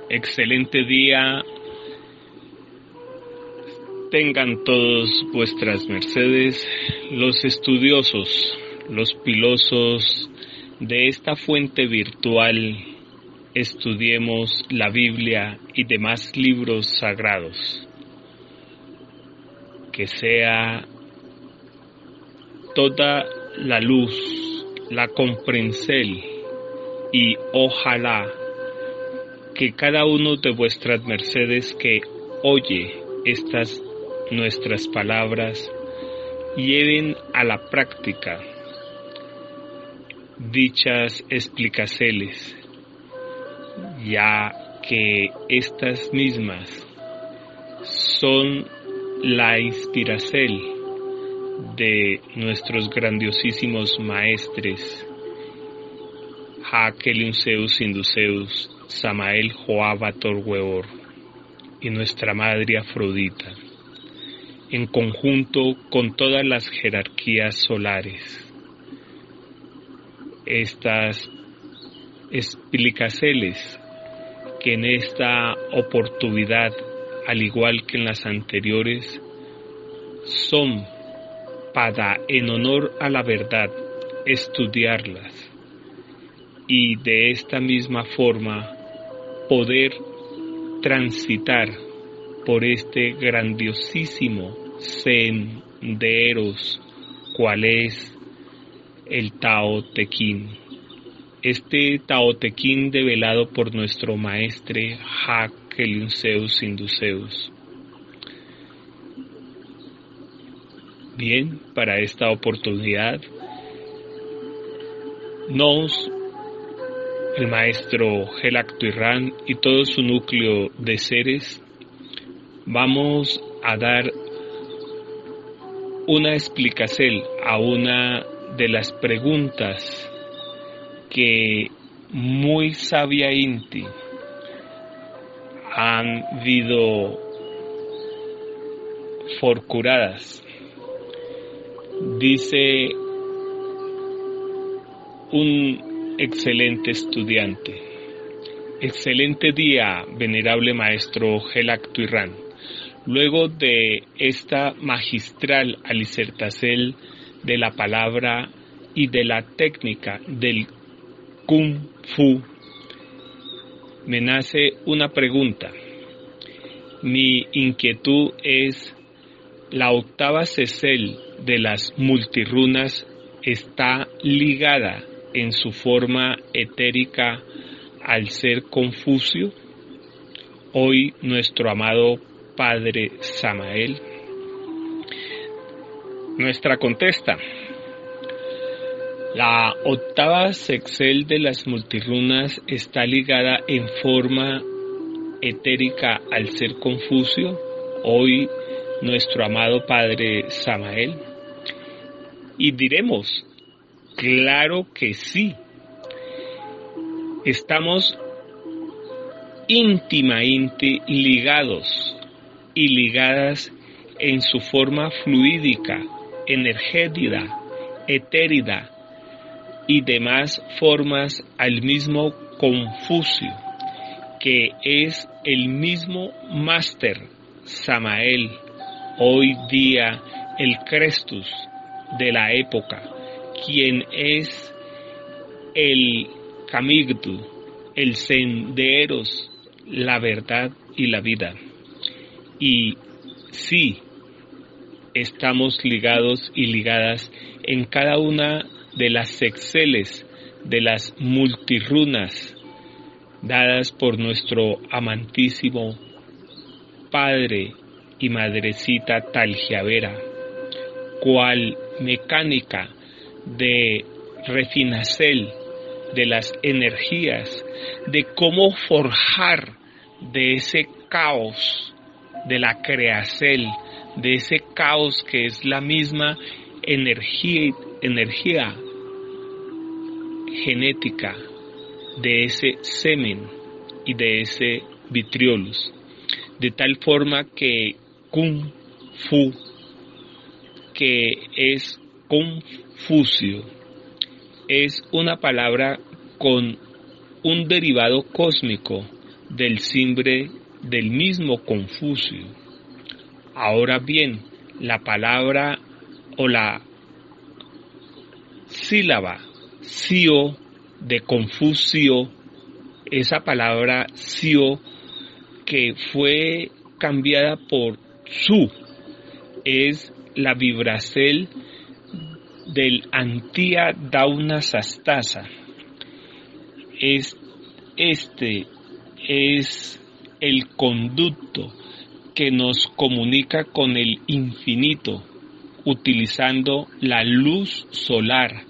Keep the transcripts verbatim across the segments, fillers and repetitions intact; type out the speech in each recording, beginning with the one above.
Excelente día tengan todos vuestras mercedes, los estudiosos, los pilosos de esta fuente virtual. Estudiemos la Biblia y demás libros sagrados. Que sea toda la luz, la comprensión y ojalá que cada uno de vuestras mercedes que oye estas nuestras palabras lleven a la práctica dichas explicaciones, ya que estas mismas son la inspiración de nuestros grandiosísimos maestres Hakeliunseus Induseus, Samael Joabator Weor y nuestra Madre Afrodita, en conjunto con todas las jerarquías solares. Estas explicaciones que en esta oportunidad, al igual que en las anteriores, son para, en honor a la verdad, estudiarlas y de esta misma forma poder transitar por este grandiosísimo senderos, cual es el Tao Te Ching. Este Tao Te Ching develado por nuestro maestre Hakeliunseus Induseus. Bien, para esta oportunidad nos el maestro Gelactuirrán y todo su núcleo de seres vamos a dar una explicación a una de las preguntas que muy sabia Inti han habido forcuradas. Dice un excelente estudiante: excelente día, venerable maestro Gelactuirrán. Luego de esta magistral alicertacel de la palabra y de la técnica del Kung Fu, me nace una pregunta. Mi inquietud es: la octava sesel de las multirunas está ligada en su forma etérica al ser Confucio, hoy nuestro amado Padre Samael. Nuestra contesta: la octava sexel de las multirunas está ligada en forma etérica al ser Confucio, hoy nuestro amado Padre Samael. Y diremos: claro que sí. Estamos íntimamente ligados y ligadas en su forma fluídica, energética, etérida y demás formas al mismo Confucio, que es el mismo máster Samael, hoy día el Crestus de la época, quien es el Camigdu, el senderos, la verdad y la vida. Y sí, estamos ligados y ligadas en cada una de las sexeles de las multirunas dadas por nuestro amantísimo Padre y Madrecita Talgiavera, cual mecánica de refinacel de las energías, de cómo forjar de ese caos de la creacel, de ese caos que es la misma energía, energía genética de ese semen y de ese vitriolus, de tal forma que Kung Fu, que es Confucio, es una palabra con un derivado cósmico del simbre del mismo Confucio. Ahora bien, la palabra o la sílaba sio de Confucio, esa palabra sio que fue cambiada por su, es la vibracel del Antía Dauna Sastasa. Es, este es el conducto que nos comunica con el infinito utilizando la luz solar.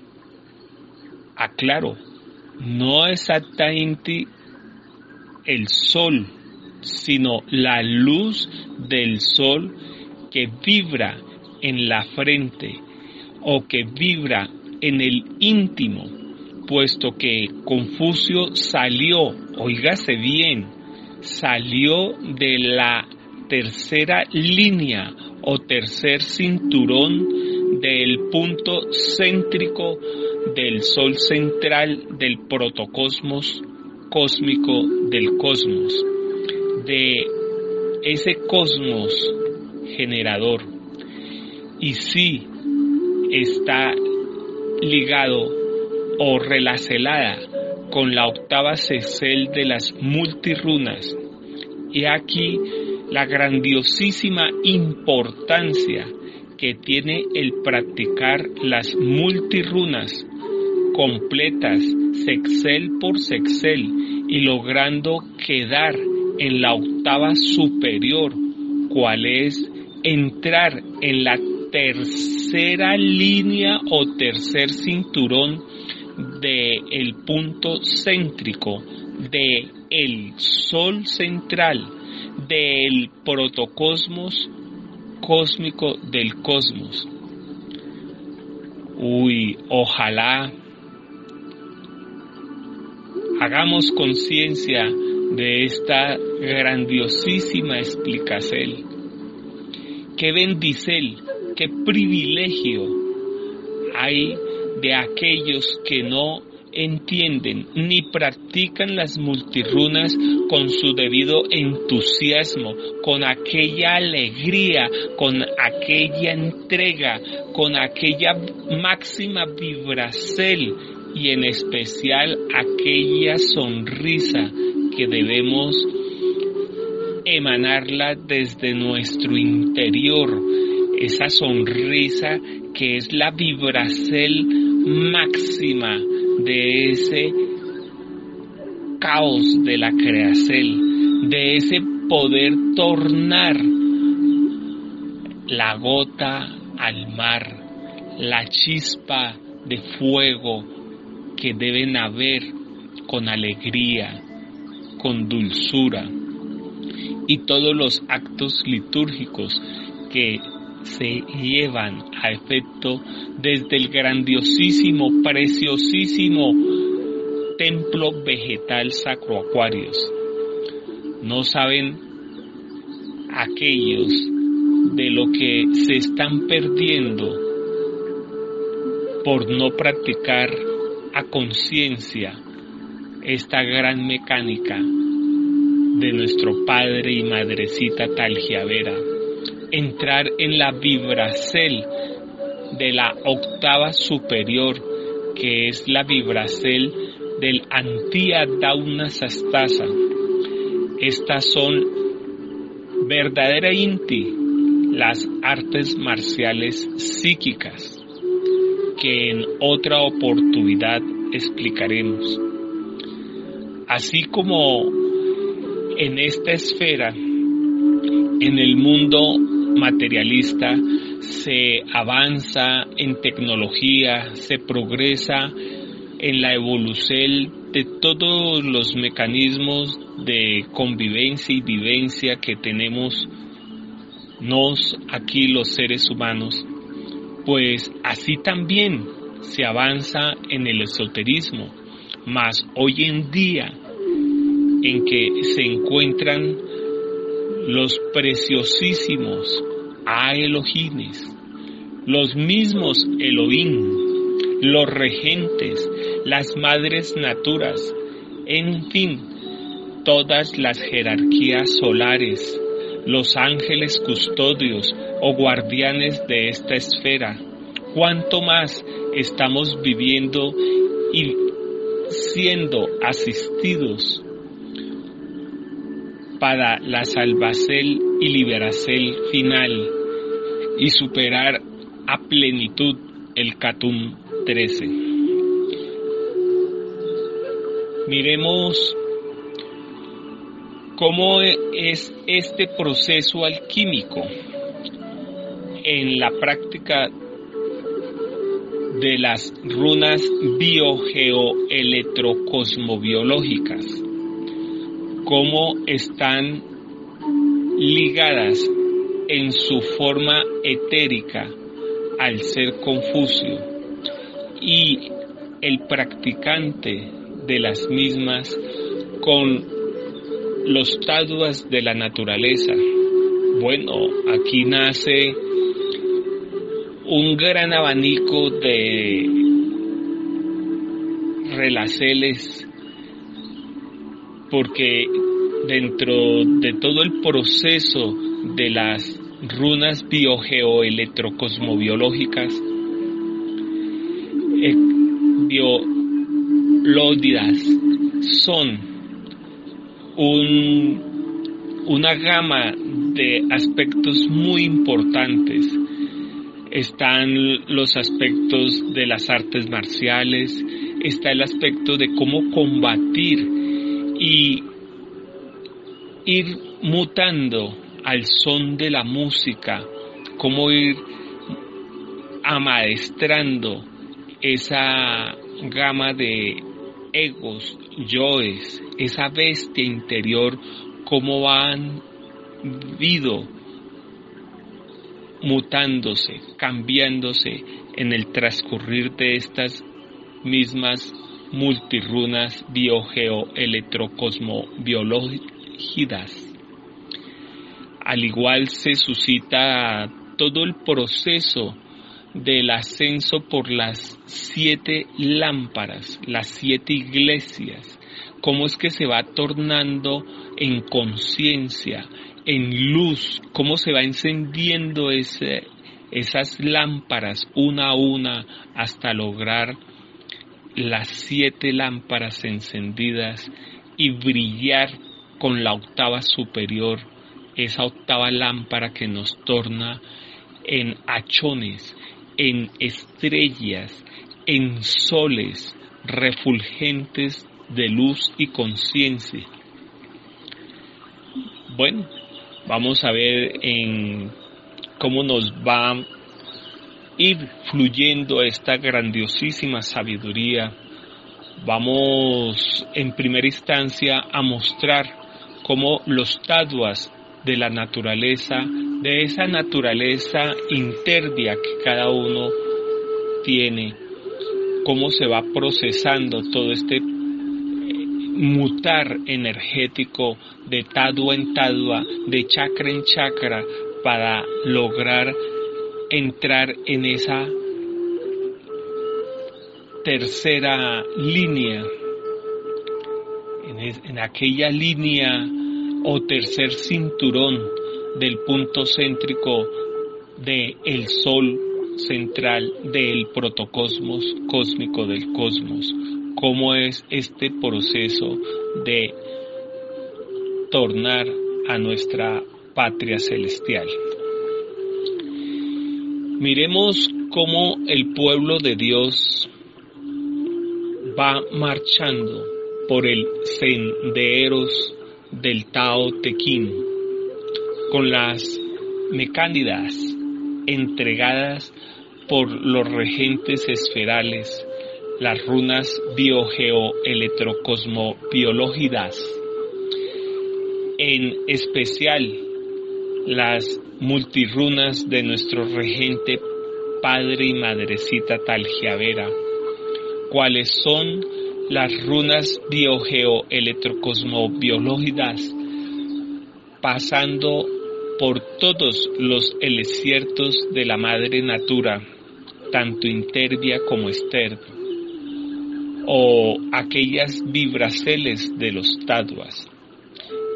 Aclaro, no exactamente el sol, sino la luz del sol que vibra en la frente o que vibra en el íntimo, puesto que Confucio salió, oígase bien, salió de la tercera línea o tercer cinturón del punto céntrico del sol central del protocosmos cósmico del cosmos, de ese cosmos generador. Y sí está ligado o relacionada con la octava sexel de las multirunas. Y aquí la grandiosísima importancia que tiene el practicar las multirunas completas, sexel por sexel, y logrando quedar en la octava superior, cual es entrar en la tercera línea o tercer cinturón del punto céntrico de el sol central del protocosmos cósmico del cosmos. Uy, ojalá hagamos conciencia de esta grandiosísima explicación. Qué bendicel, qué privilegio hay de aquellos que no entienden ni practican las multirunas con su debido entusiasmo, con aquella alegría, con aquella entrega, con aquella máxima vibracel y en especial aquella sonrisa que debemos emanarla desde nuestro interior, esa sonrisa que es la vibracel máxima de ese caos de la creacel, de ese poder tornar la gota al mar, la chispa de fuego que deben haber con alegría, con dulzura, y todos los actos litúrgicos que se llevan a efecto desde el grandiosísimo, preciosísimo templo vegetal Sacro Aquarius. No saben aquellos de lo que se están perdiendo por no practicar a conciencia esta gran mecánica de nuestro Padre y Madrecita Talgiavera. Entrar en la vibracel de la octava superior, que es la vibracel del Antía Dauna Sastasa. Estas son verdadera inti, las artes marciales psíquicas, que en otra oportunidad explicaremos. Así como en esta esfera, en el mundo materialista, se avanza en tecnología, se progresa en la evolución de todos los mecanismos de convivencia y vivencia que tenemos nos aquí los seres humanos, pues así también se avanza en el esoterismo, mas hoy en día en que se encuentran los preciosísimos a Elohines, los mismos Elohim, los regentes, las madres naturas, en fin, todas las jerarquías solares, los ángeles custodios o guardianes de esta esfera, cuánto más estamos viviendo y siendo asistidos para la salvación y liberación final y superar a plenitud el Catum trece. Miremos cómo es este proceso alquímico en la práctica de las runas biogeoelectrocosmobiológicas, cómo están ligadas en su forma etérica al ser Confucio, y el practicante de las mismas con los taduas de la naturaleza. Bueno, aquí nace un gran abanico de relaceles, porque dentro de todo el proceso de las runas biogeoelectrocosmobiológicas, eh, biolódidas son un, una gama de aspectos muy importantes. Están los aspectos de las artes marciales, está el aspecto de cómo combatir y ir mutando al son de la música, cómo ir amaestrando esa gama de egos, yoes, esa bestia interior, cómo han vivido mutándose, cambiándose en el transcurrir de estas mismas multirunas biogeoelectrocosmobiológicas. Al igual se suscita todo el proceso del ascenso por las siete lámparas, las siete iglesias, cómo es que se va tornando en conciencia, en luz, cómo se va encendiendo ese, esas lámparas una a una hasta lograr las siete lámparas encendidas y brillar con la octava superior, esa octava lámpara que nos torna en hachones, en estrellas, en soles refulgentes de luz y conciencia. Bueno, vamos a ver en cómo nos va a ir fluyendo esta grandiosísima sabiduría. Vamos en primera instancia a mostrar cómo los taduas de la naturaleza, de esa naturaleza interdia que cada uno tiene, cómo se va procesando todo este mutar energético de tadua en tadua, de chakra en chakra, para lograr entrar en esa tercera línea, en, es, en aquella línea o tercer cinturón del punto céntrico de el sol central del protocosmos cósmico del cosmos. Cómo es este proceso de tornar a nuestra patria celestial. Miremos cómo el pueblo de Dios va marchando por el senderos del Tao Te Ching, con las mecánidas entregadas por los regentes esferales, las runas biogeoelectrocosmobiológicas, en especial las multirunas de nuestro regente Padre y Madrecita Talgiavera, cuáles son las runas biogeoelectrocosmobiológicas, pasando por todos los desiertos de la Madre Natura, tanto interdia como externa, o aquellas vibraceles de los taduas,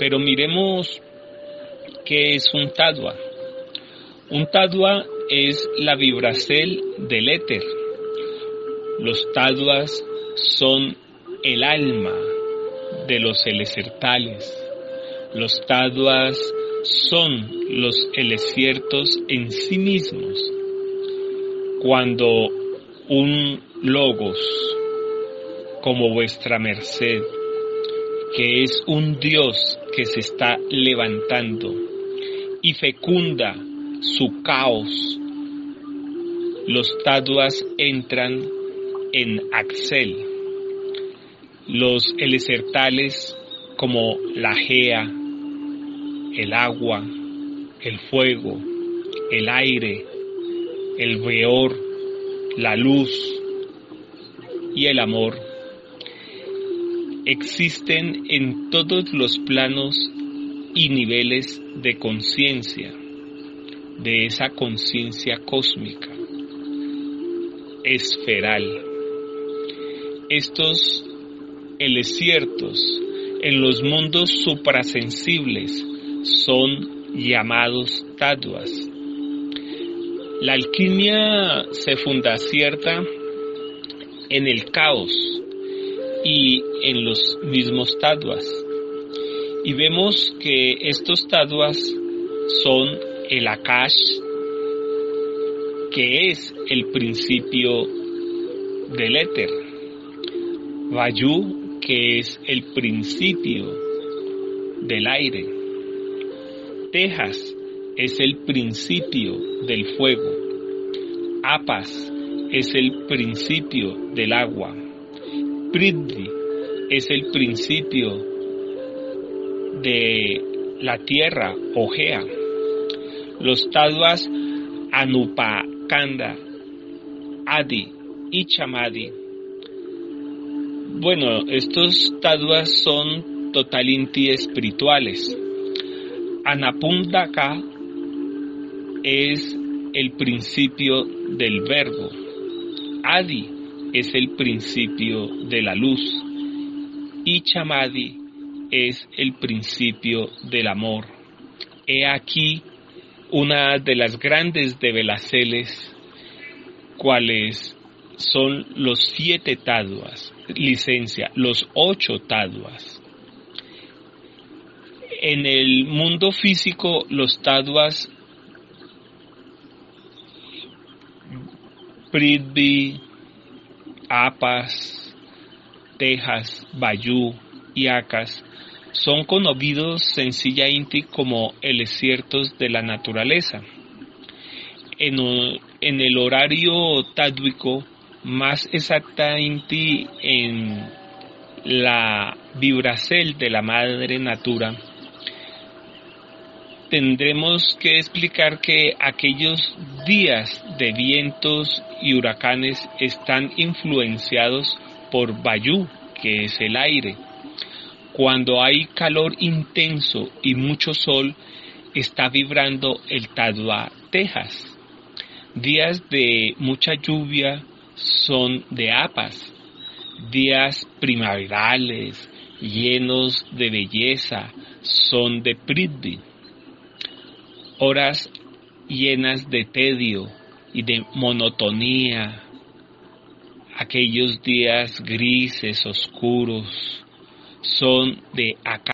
Pero miremos qué es un Tattva. Un Tattva es la vibracel del éter. Los Tattvas son el alma de los elesertales. Los Tattvas son los elesiertos en sí mismos. Cuando un logos, como vuestra merced, que es un Dios que se está levantando y fecunda su caos, los Tattvas entran en Axel. Los elesertales como la Gea, el agua, el fuego, el aire, el Beor, la luz y el amor, existen en todos los planos y niveles de conciencia, de esa conciencia cósmica, esferal. Estos elesiertos en los mundos suprasensibles son llamados Tattvas. La alquimia se funda cierta en el caos y en los mismos Tattvas. Y vemos que estos Tattvas son el Akash, que es el principio del éter, Vayu, que es el principio del aire, Tejas es el principio del fuego, Apas es el principio del agua, Prithvi es el principio de la tierra o Gea. Los Tattvas Anupakanda, Adi y Chamadi. Bueno, estos Tattvas son totalinti espirituales. Anapundaka es el principio del verbo. Adi es el principio de la luz. Y Chamadi es el principio del amor. He aquí una de las grandes develaceles, cuales son los siete Tattvas, licencia, los ocho Tattvas. En el mundo físico, los Tattvas Prithvi, Apas, Tejas, Vayu y Akas son conocidos sencillamente como elesiertos de la naturaleza. En, en el horario tádvico, más exactamente en la vibracel de la madre natura, tendremos que explicar que aquellos días de vientos y huracanes están influenciados por Vayu, que es el aire. Cuando hay calor intenso y mucho sol, está vibrando el Tattva Tejas. Días de mucha lluvia son de Apas. Días primaverales, llenos de belleza, son de Prithvi. Horas llenas de tedio y de monotonía, aquellos días grises, oscuros, son de Akas.